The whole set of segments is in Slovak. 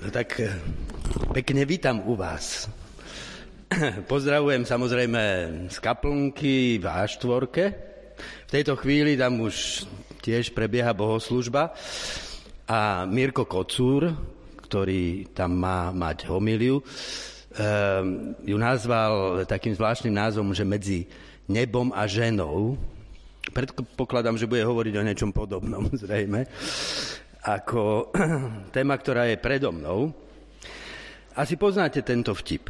No tak pekne vítam u vás. Pozdravujem samozrejme z kaplnky v A4. V tejto chvíli tam už tiež prebieha bohoslužba a Mirko Kocúr, ktorý tam má mať homíliu, ju nazval takým zvláštnym názvom, že medzi nebom a ženou. Predpokladám, že bude hovoriť o niečom podobnom, zrejme, ako téma, ktorá je predo mnou. Asi poznáte tento vtip.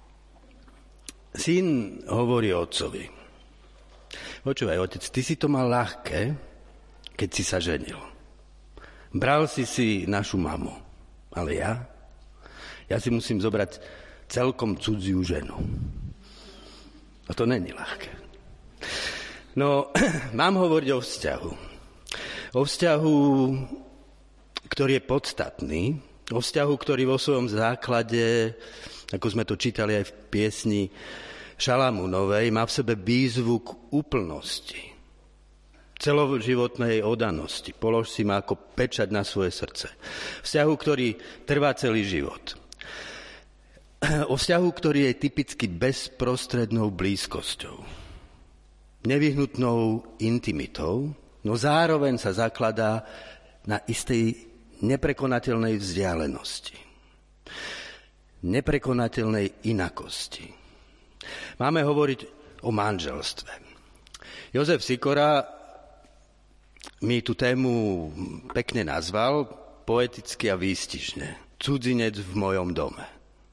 Syn hovorí otcovi: počúvaj, otec, ty si to mal ľahké, keď si sa ženil. Bral si našu mamu, ale ja si musím zobrať celkom cudziu ženu. A to není ľahké. No, mám hovoriť o vzťahu. O vzťahu, ktorý je podstatný, o vzťahu, ktorý vo svojom základe, ako sme to čítali aj v piesni Šalamúnovej, má v sebe výzvu k úplnosti, celoživotnej oddanosti. Polož si ma ako pečať na svoje srdce. Vzťahu, ktorý trvá celý život. O vzťahu, ktorý je typicky bezprostrednou blízkosťou, nevyhnutnou intimitou, no zároveň sa zakladá na istej neprekonateľnej vzdialenosti, neprekonateľnej inakosti. Máme hovoriť o manželstve. Jozef Sikora mi tú tému pekne nazval, poeticky a výstižne. Cudzinec v mojom dome.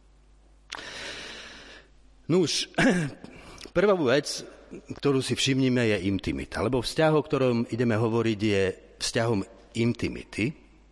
Nuž, prvú vec, ktorú si všimnime, je intimita. Lebo vzťah, o ktorom ideme hovoriť, je vzťahom intimity.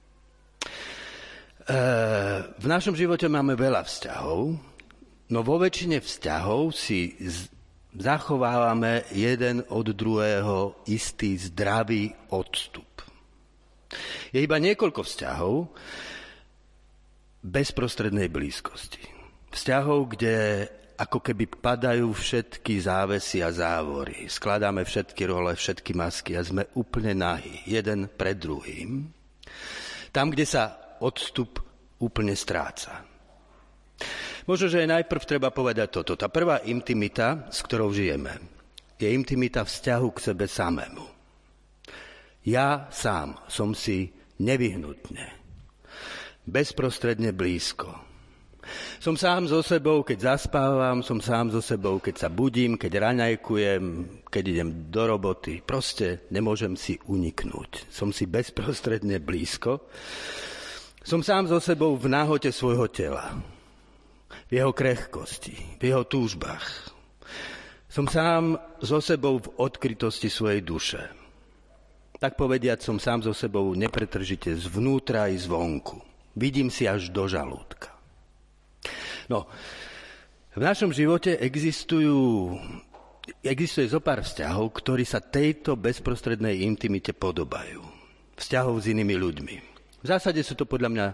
V našom živote máme veľa vzťahov, no vo väčšine vzťahov si zachovávame jeden od druhého istý zdravý odstup. Je iba niekoľko vzťahov bezprostrednej blízkosti. Vzťahov, kde ako keby padajú všetky závesy a závory. Skladáme všetky role, všetky masky a sme úplne nahí, jeden pred druhým. Tam, kde sa odstup úplne stráca. Možno, že najprv treba povedať toto. Tá prvá intimita, s ktorou žijeme, je intimita vzťahu k sebe samému. Ja sám som si nevyhnutne, bezprostredne blízko. Som sám so sebou, keď zaspávam, som sám so sebou, keď sa budím, keď raňajkujem, keď idem do roboty. Proste nemôžem si uniknúť. Som si bezprostredne blízko. Som sám so sebou v náhote svojho tela, v jeho krehkosti, v jeho túžbách. Som sám so sebou v odkrytosti svojej duše. Tak povediať, som sám so sebou nepretržite zvnútra i zvonku. Vidím si až do žalúdka. No, v našom živote existuje zo pár vzťahov, ktorí sa tejto bezprostrednej intimite podobajú. Vzťahov s inými ľuďmi. V zásade sú to podľa mňa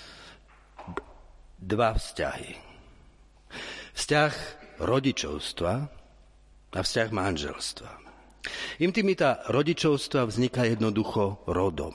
dva vzťahy. Vzťah rodičovstva a vzťah manželstva. Intimita rodičovstva vzniká jednoducho rodom.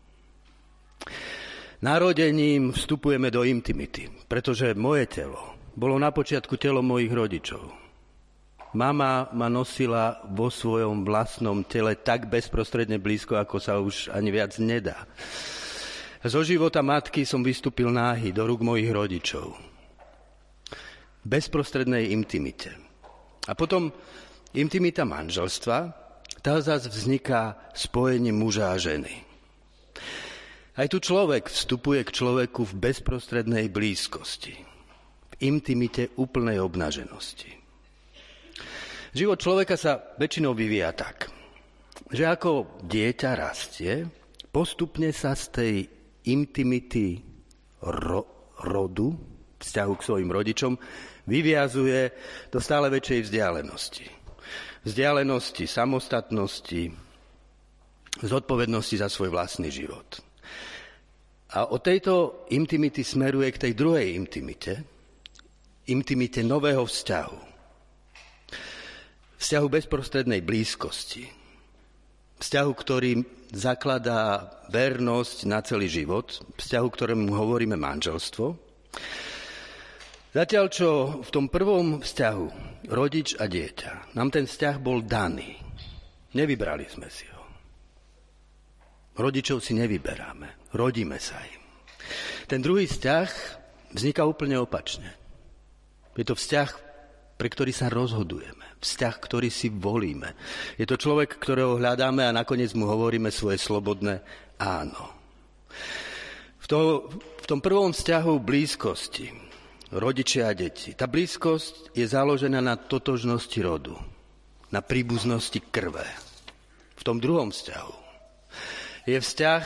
Narodením vstupujeme do intimity, pretože moje telo bolo na počiatku telom mojich rodičov. Mama ma nosila vo svojom vlastnom tele tak bezprostredne blízko, ako sa už ani viac nedá. Zo života matky som vystúpil náhy do rúk mojich rodičov. V bezprostrednej intimite. A potom intimita manželstva, tá zase vzniká spojením muža a ženy. Aj tu človek vstupuje k človeku v bezprostrednej blízkosti, v intimite úplnej obnaženosti. Život človeka sa väčšinou vyvíja tak, že ako dieťa rastie, postupne sa z tej intimity rodu, vzťahu k svojim rodičom, vyviazuje do stále väčšej vzdialenosti. Vzdialenosti, samostatnosti, zodpovednosti za svoj vlastný život. A od tejto intimity smeruje k tej druhej intimite, intimite nového vzťahu. Vzťahu bezprostrednej blízkosti. Vzťahu, ktorý zakladá vernosť na celý život, vzťahu, ktorému hovoríme manželstvo. Zatiaľ, čo v tom prvom vzťahu, rodič a dieťa, nám ten vzťah bol daný. Nevybrali sme si ho. Rodičov si nevyberáme, rodíme sa im. Ten druhý vzťah vzniká úplne opačne. Je to vzťah, pre ktorý sa rozhodujeme. Vzťah, ktorý si volíme. Je to človek, ktorého hľadáme a nakoniec mu hovoríme svoje slobodné áno. V tom prvom vzťahu blízkosti, rodičia a deti, tá blízkosť je založená na totožnosti rodu, na príbuznosti krve. V tom druhom vzťahu je vzťah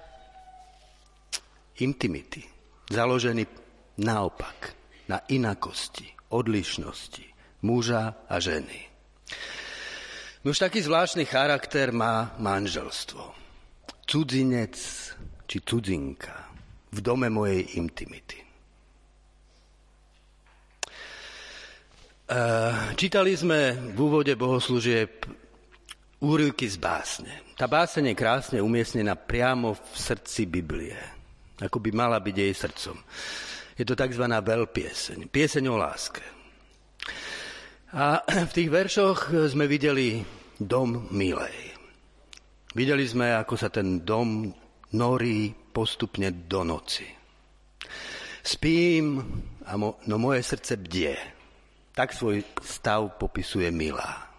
intimity, založený naopak, na inakosti, odlišnosti muža a ženy. Už taký zvláštny charakter má manželstvo. Cudzinec či cudzinka v dome mojej intimity. Čítali sme v úvode bohoslúžieb úryvky z básne. Tá báseň je krásne umiestnená priamo v srdci Biblie, ako by mala byť jej srdcom. Je to tzv. Veľpieseň, pieseň o láske. A v tých veršoch sme videli dom milej. Videli sme, ako sa ten dom norí postupne do noci. Spím, no moje srdce bdie. Tak svoj stav popisuje Milá.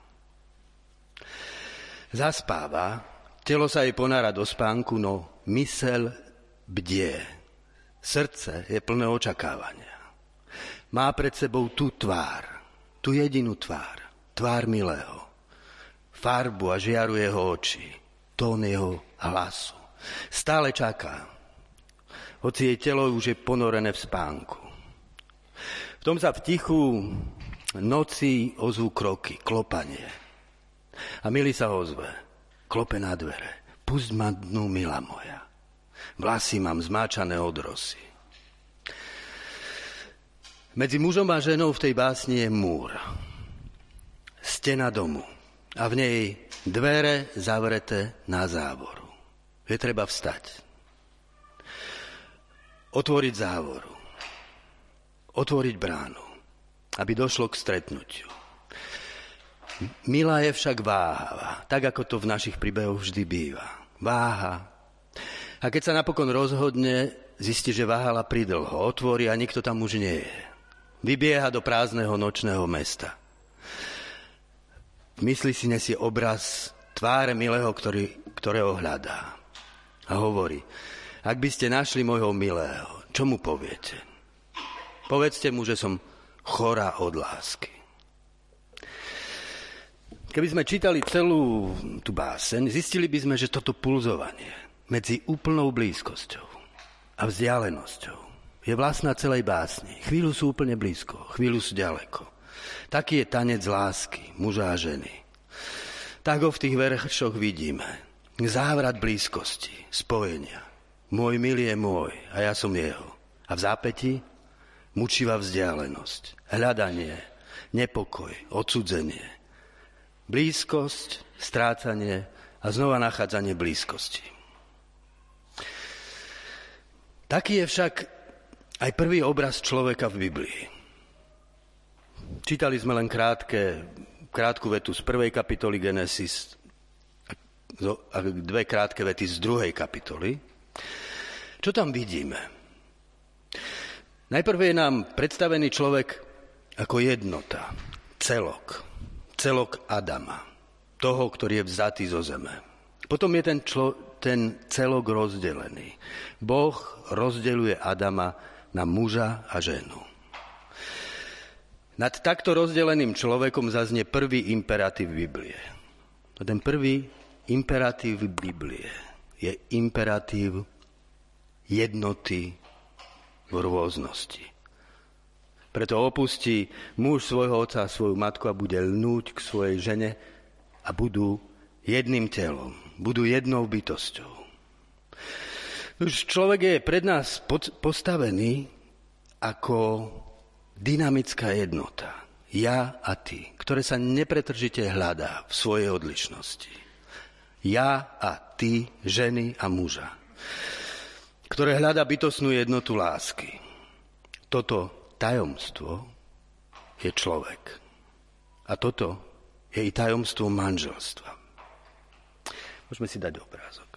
Zaspáva, telo sa jej ponára do spánku, no myseľ bdie. Srdce je plné očakávania. Má pred sebou tú tvár, tú jedinú tvár milého. Farbu a žiaru jeho očí, tón jeho hlasu. Stále čaká, hoci jej telo už je ponorené v spánku. V tom sa v tichu noci ozvú kroky, klopanie. A Milý sa ozve, klope na dvere. Pusť ma dnu, milá moja. Vlasy mám zmáčané od rosy. Medzi mužom a ženou v tej básni je múr. Stena domu. A v nej dvere zavreté na závoru. Je treba vstať. Otvoriť závoru. Otvoriť bránu, aby došlo k stretnutiu. Milá je však váhavá, tak ako to v našich príbehoch vždy býva. Váha. A keď sa napokon rozhodne, zistí, že váhala pridlho, otvorí a nikto tam už nie je. Vybieha do prázdneho nočného mesta. V mysli si nesie obraz tváre milého, ktorého hľadá. A hovorí, ak by ste našli môjho milého, čo mu poviete? Povedzte mu, že som chorá od lásky. Keby sme čítali celú tú báseň, zistili by sme, že toto pulzovanie medzi úplnou blízkosťou a vzdialenosťou je vlastná celej básni. Chvíľu sú úplne blízko, chvíľu sú ďaleko. Taký je tanec lásky muža a ženy. Tak ho v tých veršoch vidíme. Závrat blízkosti, spojenia. Môj milý je môj a ja som jeho. A v zápätí mučivá vzdialenosť, hľadanie, nepokoj, odsudzenie, blízkosť, strácanie a znova nachádzanie blízkosti. Taký je však aj prvý obraz človeka v Biblii. Čítali sme len krátku vetu z 1. kapitoly Genesis a 2 krátke vety z 2. kapitoly. Čo tam vidíme? Najprv je nám predstavený človek ako jednota, celok Adama, toho, ktorý je vzatý zo zeme. Potom je ten celok rozdelený. Boh rozdeľuje Adama na muža a ženu. Nad takto rozdeleným človekom zaznie prvý imperatív Biblie. A ten prvý imperatív Biblie je imperatív jednoty v rôznosti. Preto opustí muž svojho otca a svoju matku a bude lnúť k svojej žene a budú jedným telom, budú jednou bytosťou. Už človek je pred nás postavený ako dynamická jednota. Ja a ty, ktoré sa nepretržite hľadá v svojej odlišnosti. Ja a ty, ženy a muža, ktoré hľadá bytostnú jednotu lásky. Toto tajomstvo je človek. A toto je i tajomstvo manželstva. Môžeme si dať obrázok.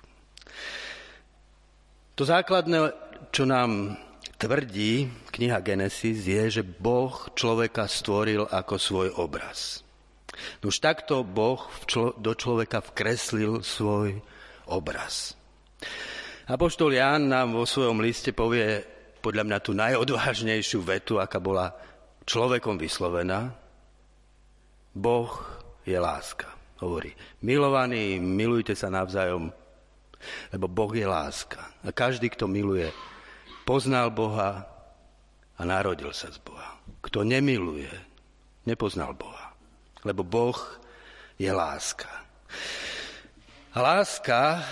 To základné, čo nám tvrdí kniha Genesis, je, že Boh človeka stvoril ako svoj obraz. Už takto Boh do človeka vkreslil svoj obraz. Apoštol Ján nám vo svojom liste povie podľa mňa tú najodvážnejšiu vetu, aká bola človekom vyslovená. Boh je láska. Hovorí, milovaní, milujte sa navzájom, lebo Boh je láska. A každý, kto miluje, poznal Boha a narodil sa z Boha. Kto nemiluje, nepoznal Boha, lebo Boh je láska. A láska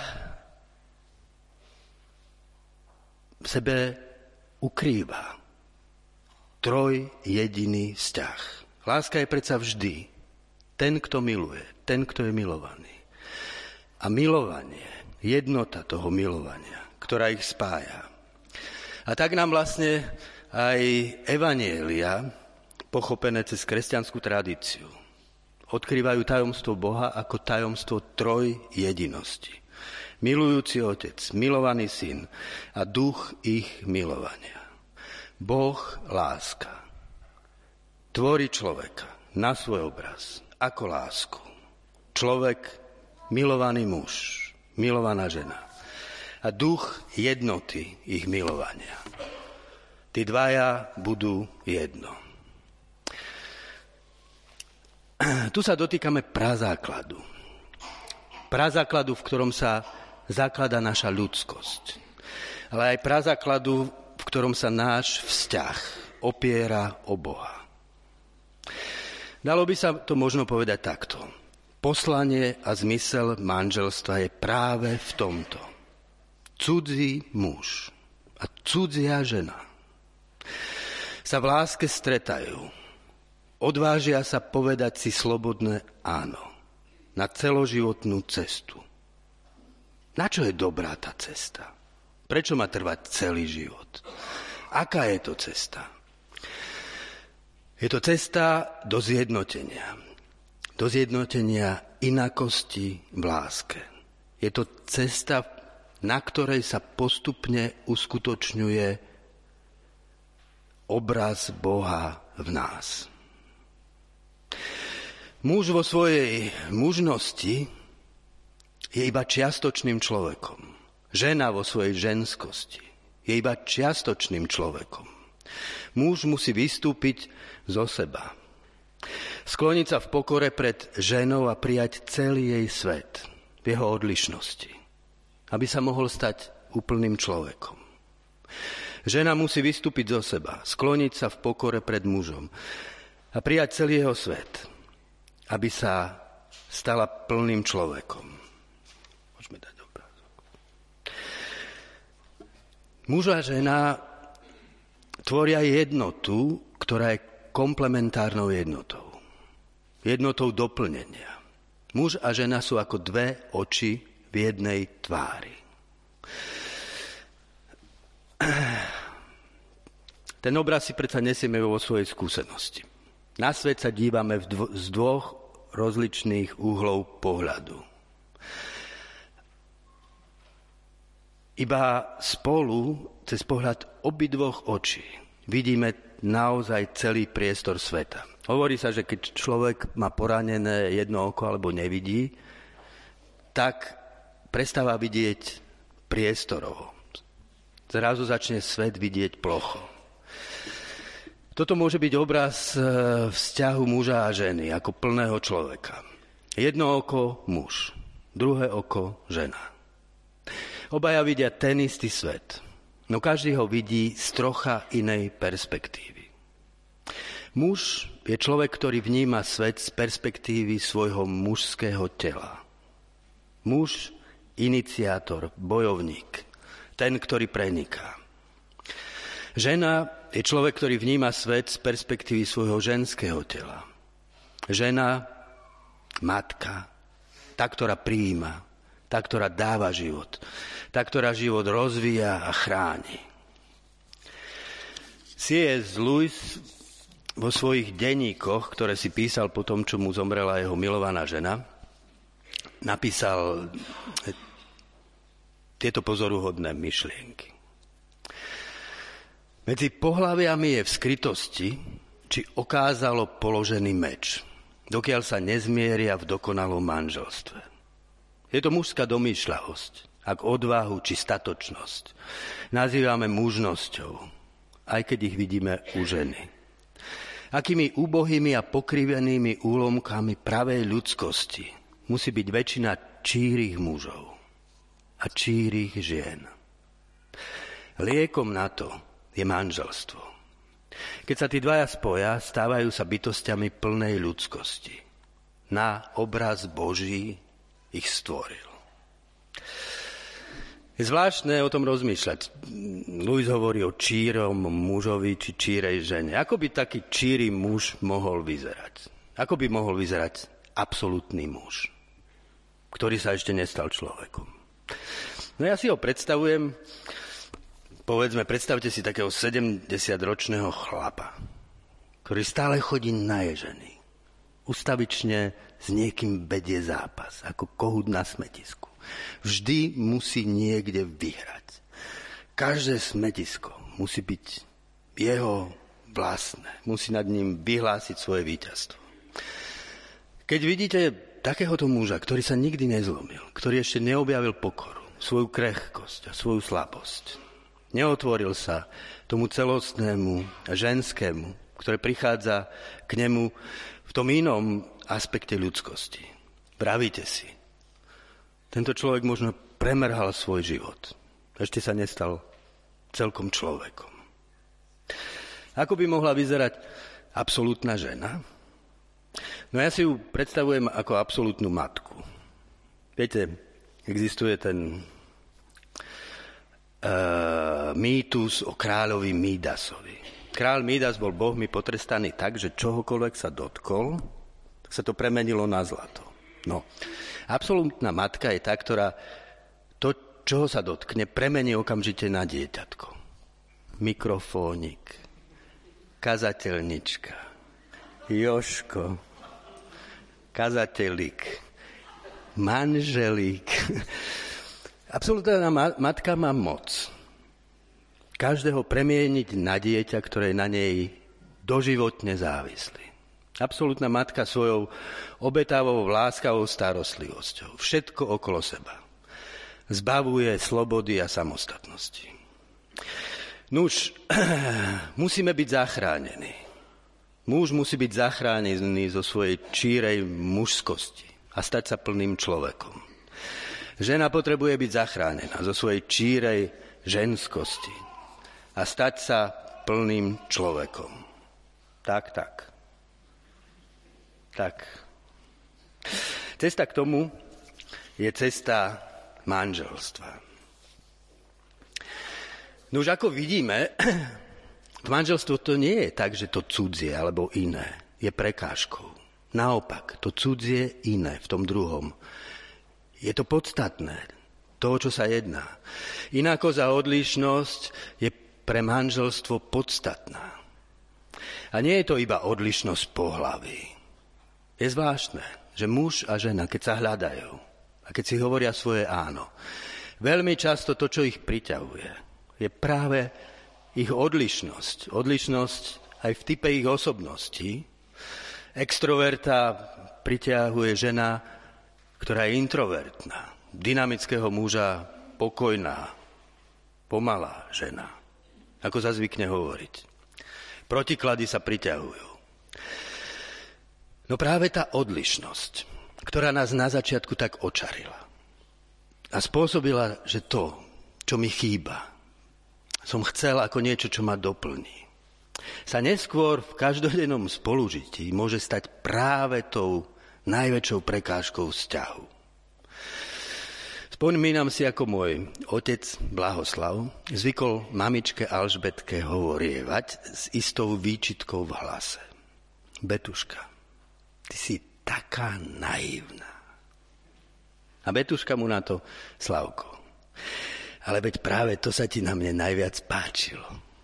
v sebe ukrýva trojjediný vzťah. Láska je predsa vždy ten, kto miluje, ten, kto je milovaný. A milovanie, jednota toho milovania, ktorá ich spája. A tak nám vlastne aj evanjelia, pochopené cez kresťanskú tradíciu, odkrývajú tajomstvo Boha ako tajomstvo trojjedinosti. Milujúci Otec, milovaný Syn a duch ich milovania. Boh láska. Tvorí človeka na svoj obraz, ako lásku. Človek, milovaný muž, milovaná žena. A duch jednoty ich milovania. Tí dvaja budú jedno. Tu sa dotýkame prazákladu. Prazákladu, v ktorom sa zaklada naša ľudskosť. Ale aj prazákladu, v ktorom sa náš vzťah opiera o Boha. Dalo by sa to možno povedať takto. Poslanie a zmysel manželstva je práve v tomto. Cudzí muž a cudzia žena sa v láske stretajú. Odvážia sa povedať si slobodné áno na celoživotnú cestu. Na čo je dobrá tá cesta? Prečo má trvať celý život? Aká je to cesta? Je to cesta do zjednotenia. Do zjednotenia inakosti v láske. Je to cesta, na ktorej sa postupne uskutočňuje obraz Boha v nás. Muž vo svojej mužnosti je iba čiastočným človekom. Žena vo svojej ženskosti je iba čiastočným človekom. Muž musí vystúpiť zo seba. Skloniť sa v pokore pred ženou a prijať celý jej svet v jeho odlišnosti, aby sa mohol stať úplným človekom. Žena musí vystúpiť zo seba, skloniť sa v pokore pred mužom a prijať celý jeho svet, aby sa stala plným človekom. Môžeme dať obrázok. Muž a žena tvoria jednotu, ktorá je komplementárnou jednotou. Jednotou doplnenia. Muž a žena sú ako dve oči v jednej tvári. Ten obraz si predsa nesieme vo svojej skúsenosti. Na svet sa dívame z dvoch rozličných uhlov pohľadu. Iba spolu, cez pohľad obidvoch očí, vidíme naozaj celý priestor sveta. Hovorí sa, že keď človek má poranené jedno oko alebo nevidí, tak prestáva vidieť priestorovo. Zrazu začne svet vidieť plocho. Toto môže byť obraz vzťahu muža a ženy ako plného človeka. Jedno oko muž, druhé oko žena. Obaja vidia ten istý svet, no každý ho vidí z trocha inej perspektívy. Muž je človek, ktorý vníma svet z perspektívy svojho mužského tela. Muž, iniciátor, bojovník, ten, ktorý preniká. Žena je človek, ktorý vníma svet z perspektívy svojho ženského tela. Žena, matka, tá, ktorá prijíma, Tá, ktorá dáva život. Tá, ktorá život rozvíja a chráni. C.S. Lewis vo svojich denníkoch, ktoré si písal po tom, čo mu zomrela jeho milovaná žena, napísal tieto pozoruhodné myšlienky. Medzi pohlaviami je v skrytosti, či okázalo položený meč, dokiaľ sa nezmieria v dokonalom manželstve. Je to mužská domýšľavosť, ak odvahu či statočnosť nazývame mužnosťou, aj keď ich vidíme u ženy. Akými úbohými a pokrivenými úlomkami pravej ľudskosti musí byť väčšina čírých mužov a čírých žien. Liekom na to je manželstvo. Keď sa tí dvaja spoja, stávajú sa bytostiami plnej ľudskosti. Na obraz Boží ich stvoril. Je zvláštne o tom rozmýšľať. Lewis hovorí o čírom mužovi či čírej žene. Ako by taký číry muž mohol vyzerať? Ako by mohol vyzerať absolútny muž, ktorý sa ešte nestal človekom? No ja si ho predstavujem, predstavte si takého 70-ročného chlapa, ktorý stále chodí naježený. Ustavične s niekým vedie zápas, ako kohút na smetisku. Vždy musí niekde vyhrať. Každé smetisko musí byť jeho vlastné. Musí nad ním vyhlásiť svoje víťazstvo. Keď vidíte takéhoto muža, ktorý sa nikdy nezlomil, ktorý ešte neobjavil pokoru, svoju krehkosť a svoju slabosť, neotvoril sa tomu celostnému ženskému, ktoré prichádza k nemu v tom inom aspekte ľudskosti. Pravíte si, tento človek možno premrhal svoj život. Ešte sa nestal celkom človekom. Ako by mohla vyzerať absolútna žena? No ja si ju predstavujem ako absolútnu matku. Viete, existuje ten mýtus o kráľovi Mídasovi. Kráľ Mídas bol bohmi potrestaný tak, že čohokoľvek sa dotkol, tak sa to premenilo na zlato. No, absolútna matka je tá, ktorá to, čoho sa dotkne, premení okamžite na dieťatko. Mikrofónik, kazateľnička, Jožko, kazateľík, manželík. Absolútna matka má moc každého premieniť na dieťa, ktoré je na nej doživotne závislý. Absolútna matka svojou obetavou, láskavou starostlivosťou. Všetko okolo seba. Zbavuje slobody a samostatnosti. Nuž, musíme byť zachránení. Muž musí byť zachránený zo svojej čírej mužskosti a stať sa plným človekom. Žena potrebuje byť zachránená zo svojej čírej ženskosti a stať sa plným človekom. Tak. Cesta k tomu je cesta manželstva. No už ako vidíme, manželstvo to nie je tak, že to cudzie alebo iné je prekážkou. Naopak, to cudzie iné v tom druhom je to podstatné, toho, čo sa jedná. Inako za odlišnosť je pre manželstvo podstatná. A nie je to iba odlišnosť pohlaví. Je zvláštne, že muž a žena, keď sa hľadajú a keď si hovoria svoje áno, veľmi často to, čo ich priťahuje, je práve ich odlišnosť. Odlišnosť aj v type ich osobností. Extroverta priťahuje žena, ktorá je introvertná, dynamického muža pokojná, pomalá žena, ako sa zvykne hovoriť. Protiklady sa priťahujú. No práve tá odlišnosť, ktorá nás na začiatku tak očarila a spôsobila, že to, čo mi chýba, som chcel ako niečo, čo ma doplní, sa neskôr v každodennom spolužití môže stať práve tou najväčšou prekážkou vzťahu. Spomínam si, ako môj otec Blahoslav zvykol mamičke Alžbetke hovorievať s istou výčitkou v hlase. Betuška, ty si taká naivná. A Betuška mu na to: Slavko, ale veď práve to sa ti na mne najviac páčilo.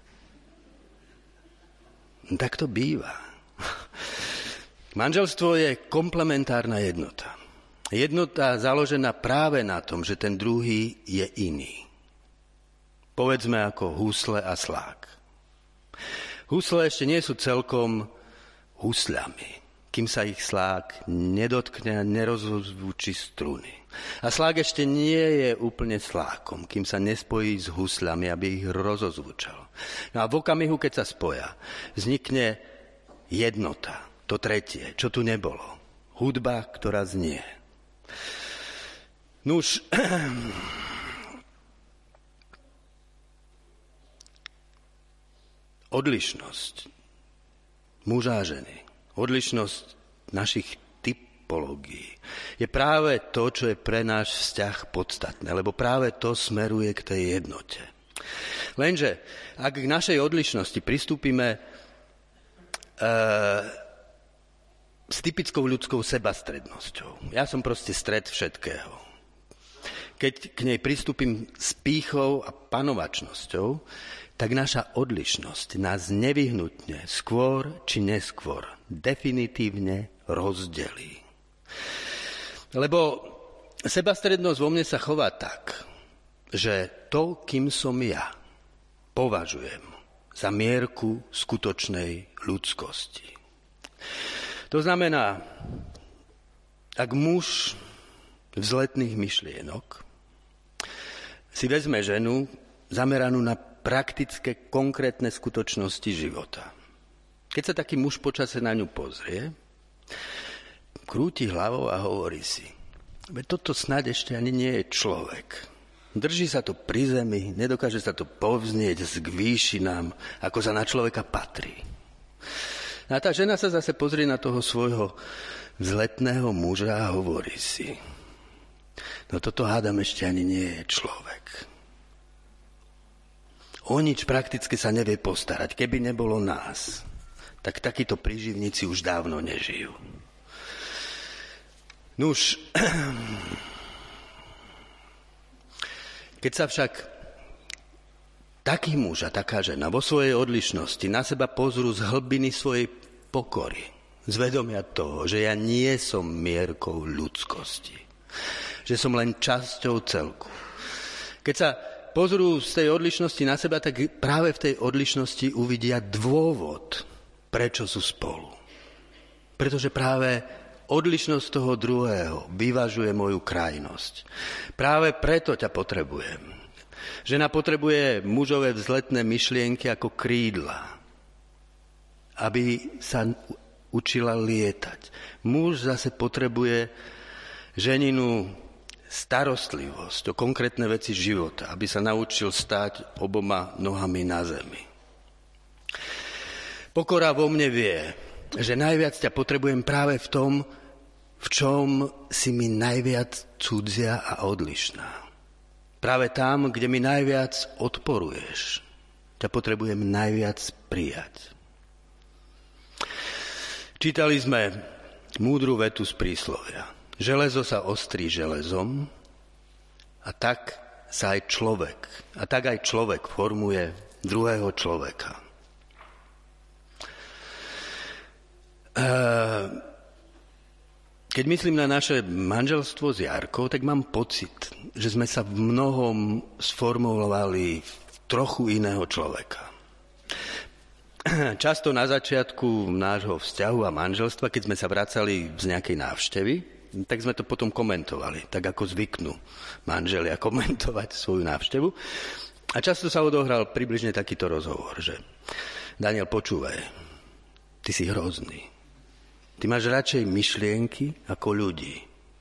No, tak to býva. Manželstvo je komplementárna jednota. Jednota založená práve na tom, že ten druhý je iný. Povedzme ako husle a slák. Husle ešte nie sú celkom husľami, kým sa ich slák nedotkne a nerozzvučí struny. A slák ešte nie je úplne slákom, kým sa nespojí s husľami, aby ich rozozvučal. No a v okamihu, keď sa spoja, vznikne jednota, to tretie, čo tu nebolo. Hudba, ktorá znie. Nuž, odlišnosť muža a ženy, odlišnosť našich typológií je práve to, čo je pre náš vzťah podstatné, lebo práve to smeruje k tej jednote. Lenže, ak k našej odlišnosti pristúpime s typickou ľudskou sebastrednosťou, ja som proste stred všetkého. Keď k nej pristúpim s pýchou a panovačnosťou, tak naša odlišnosť nás nevyhnutne skôr či neskôr definitívne rozdelí. Lebo sebastrednosť vo mne sa chová tak, že to, kým som ja, považujem za mierku skutočnej ľudskosti. To znamená, ak muž vzletných myšlienok si vezme ženu zameranú na praktické, konkrétne skutočnosti života. Keď sa taký muž počase na ňu pozrie, krúti hlavou a hovorí si: veď toto snáď ešte ani nie je človek. Drží sa to pri zemi, nedokáže sa to povznieť k výšinám, ako sa na človeka patrí. A tá žena sa zase pozrie na toho svojho vzletného muža a hovorí si: no toto hádam ešte ani nie je človek. O nič prakticky sa nevie postarať. Keby nebolo nás, tak takíto príživníci už dávno nežijú. Nuž, keď sa však taký muž a taká žena vo svojej odlišnosti na seba pozrú z hlbiny svojej pokory, zvedomia toho, že ja nie som mierkou ľudskosti, že som len časťou celku. Keď sa pozrú z tej odlišnosti na seba, tak práve v tej odlišnosti uvidia dôvod, prečo sú spolu. Pretože práve odlišnosť toho druhého vyvažuje moju krajnosť. Práve preto ťa potrebujem. Žena potrebuje mužové vzletné myšlienky ako krídla, aby sa učila lietať. Muž zase potrebuje ženinu starostlivosť o konkrétne veci života, aby sa naučil stáť oboma nohami na zemi. Pokora vo mne vie, že najviac ťa potrebujem práve v tom, v čom si mi najviac cudzia a odlišná. Práve tam, kde mi najviac odporuješ, ťa potrebujem najviac prijať. Čítali sme múdru vetu z príslovia. Železo sa ostrí železom a tak aj človek formuje druhého človeka. Keď myslím na naše manželstvo s Jarkou, tak mám pocit, že sme sa v mnohom sformulovali v trochu iného človeka. Často na začiatku nášho vzťahu a manželstva, keď sme sa vracali z nejakej návštevy, tak sme to potom komentovali, tak ako zvyknú manželia komentovať svoju návštevu. A často sa odohral približne takýto rozhovor, že Daniel, počúvaj, ty si hrozný. Ty máš radšej myšlienky ako ľudí.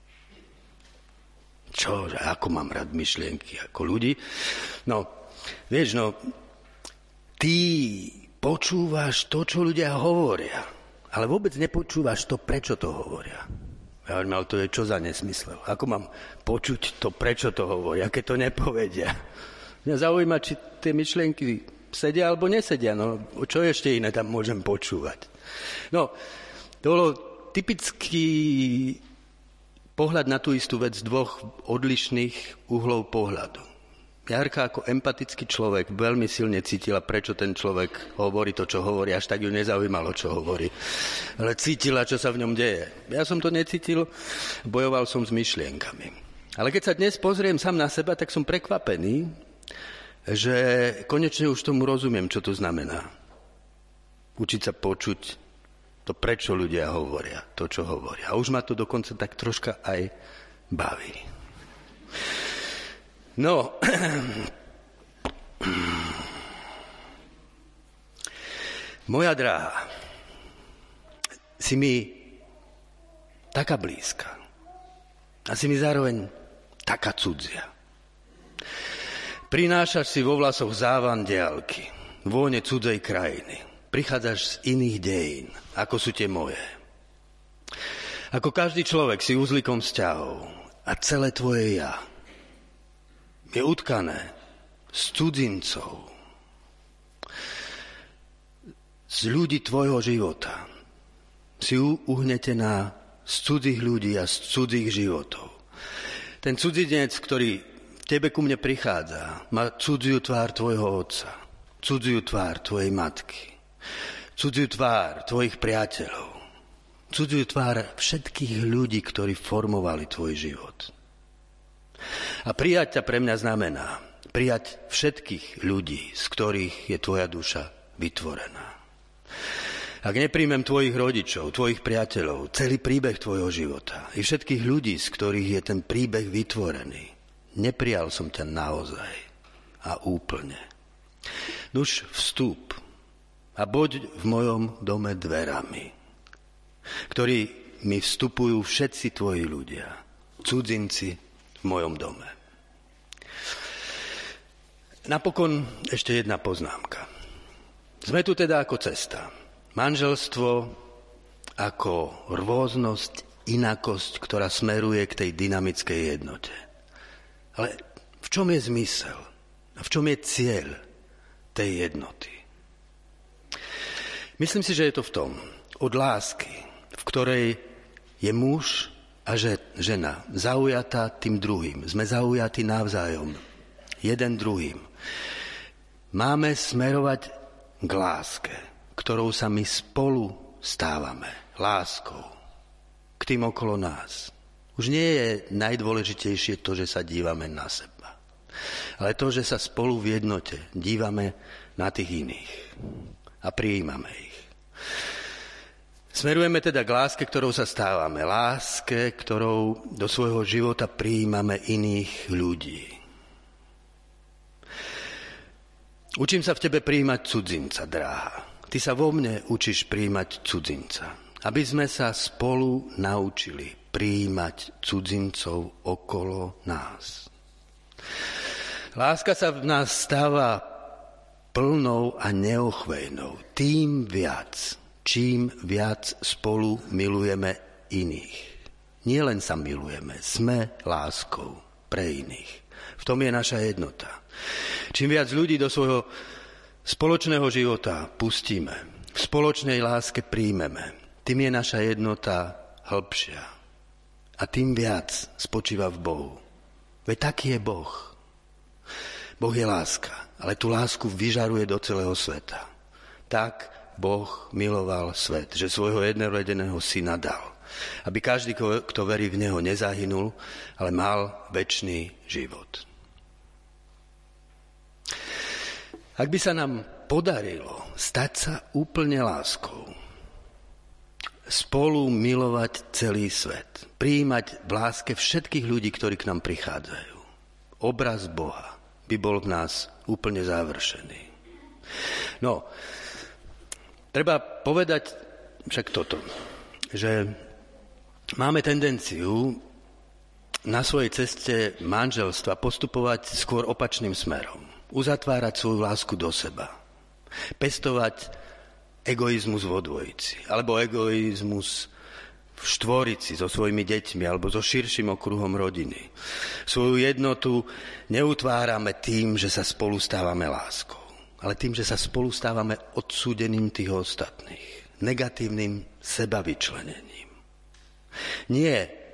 Čože, ako mám rád myšlienky ako ľudí? No, vieš, ty počúvaš to, čo ľudia hovoria, ale vôbec nepočúvaš to, prečo to hovoria. Ja hovorím, ale to je čo za nesmysel? Ako mám počuť to, prečo to hovoria, keď to nepovedia? Mňa zaujíma, či tie myšlienky sedia alebo nesedia. No, čo ešte iné tam môžem počúvať? No, to bolo pohľad na tú istú vec z dvoch odlišných uhlov pohľadu. Jarka ako empatický človek veľmi silne cítila, prečo ten človek hovorí to, čo hovorí, až tak ju nezaujímalo, čo hovorí. Ale cítila, čo sa v ňom deje. Ja som to necítil, bojoval som s myšlienkami. Ale keď sa dnes pozriem sám na seba, tak som prekvapený, že konečne už tomu rozumiem, čo to znamená. Učiť sa počuť to, prečo ľudia hovoria, to, čo hovoria. A už ma to dokonca tak troška aj baví. No, moja dráha, si mi taká blízka a si mi zároveň taká cudzia. Prinášaš si vo vlasoch závan diaľky, vône cudzej krajiny. Prichádzaš z iných dejín, ako sú tie moje. Ako každý človek si uzlikom vzťahov a celé tvoje ja je utkané z cudzincov, z ľudí tvojho života. Si uhnetená z cudzích ľudí a z cudzích životov. Ten cudzinec, ktorý v tebe ku mne prichádza, má cudziu tvár tvojho otca, cudziu tvár tvojej matky, cudziu tvár tvojich priateľov, cudziu tvár všetkých ľudí, ktorí formovali tvoj život. A prijať ťa pre mňa znamená prijať všetkých ľudí, z ktorých je tvoja duša vytvorená. Ak nepríjmem tvojich rodičov, tvojich priateľov, celý príbeh tvojho života i všetkých ľudí, z ktorých je ten príbeh vytvorený, neprijal som ťa naozaj a úplne. Nuž vstúp a buď v mojom dome dverami, ktorí mi vstupujú všetci tvoji ľudia, cudzinci v mojom dome. Napokon ešte jedna poznámka. Sme tu teda ako cesta. Manželstvo ako rôznosť, inakosť, ktorá smeruje k tej dynamickej jednote. Ale v čom je zmysel? A v čom je cieľ tej jednoty? Myslím si, že je to v tom, od lásky, v ktorej je muž a žena zaujatá tým druhým. Sme zaujatí navzájom, jeden druhým. Máme smerovať k láske, ktorou sa my spolu stávame. Láskou k tým okolo nás. Už nie je najdôležitejšie to, že sa dívame na seba. Ale to, že sa spolu v jednote dívame na tých iných. A prijímame ich. Smerujeme teda k láske, ktorou sa stávame. Láske, ktorou do svojho života prijímame iných ľudí. Učím sa v tebe prijímať cudzinca, dráha. Ty sa vo mne učíš prijímať cudzinca. Aby sme sa spolu naučili prijímať cudzincov okolo nás. Láska sa v nás stáva plnou a neochvejnou. Tým viac, čím viac spolu milujeme iných. Nie len sa milujeme, sme láskou pre iných. V tom je naša jednota. Čím viac ľudí do svojho spoločného života pustíme, v spoločnej láske príjmeme, tým je naša jednota hlbšia. A tým viac spočíva v Bohu. Veď taký je Boh. Boh je láska, ale tú lásku vyžaruje do celého sveta. Tak Boh miloval svet, že svojho jednorodeného syna dal, aby každý, kto verí v neho, nezahynul, ale mal večný život. Ak by sa nám podarilo stať sa úplne láskou, spolu milovať celý svet, prijímať v láske všetkých ľudí, ktorí k nám prichádzajú, obraz Boha by bol v nás úplne završený. No, treba povedať však toto, že máme tendenciu na svojej ceste manželstva postupovať skôr opačným smerom. Uzatvárať svoju lásku do seba. Pestovať egoizmus vo dvojici. Alebo egoizmus v štvorici so svojimi deťmi alebo so širším okruhom rodiny. Svoju jednotu neutvárame tým, že sa spolu stávame láskou. Ale tým, že sa spolu stávame odsúdením tých ostatných. Negatívnym sebavyčlenením. Nie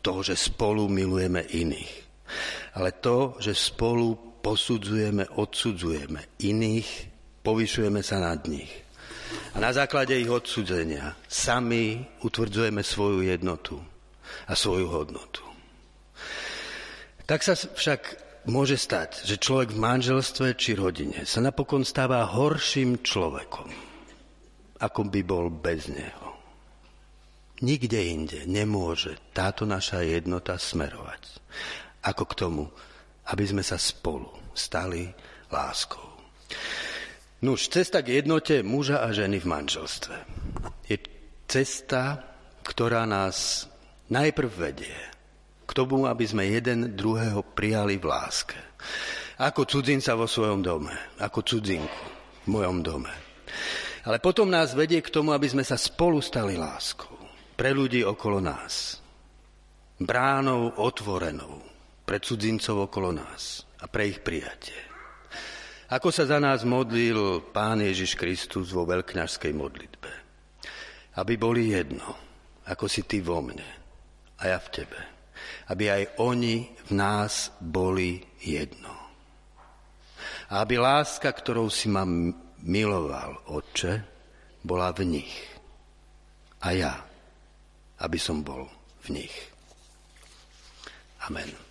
toho, že spolu milujeme iných, ale to, že spolu posudzujeme, odsudzujeme iných, povyšujeme sa nad nich. A na základe ich odsudzenia sami utvrdzujeme svoju jednotu a svoju hodnotu. Tak sa však môže stať, že človek v manželstve či rodine sa napokon stáva horším človekom, ako by bol bez neho. Nikde inde nemôže táto naša jednota smerovať, ako k tomu, aby sme sa spolu stali láskou. Nuž, cesta k jednote muža a ženy v manželstve je cesta, ktorá nás najprv vedie k tomu, aby sme jeden druhého prijali v láske. Ako cudzinca vo svojom dome, ako cudzinku v mojom dome. Ale potom nás vedie k tomu, aby sme sa spolu stali láskou pre ľudí okolo nás. Bránou otvorenou pre cudzincov okolo nás a pre ich prijatie. Ako sa za nás modlil Pán Ježiš Kristus vo veľkňažskej modlitbe. Aby boli jedno, ako si ty vo mne a ja v tebe. Aby aj oni v nás boli jedno. A aby láska, ktorou si ma miloval, Otče, bola v nich. A ja, aby som bol v nich. Amen.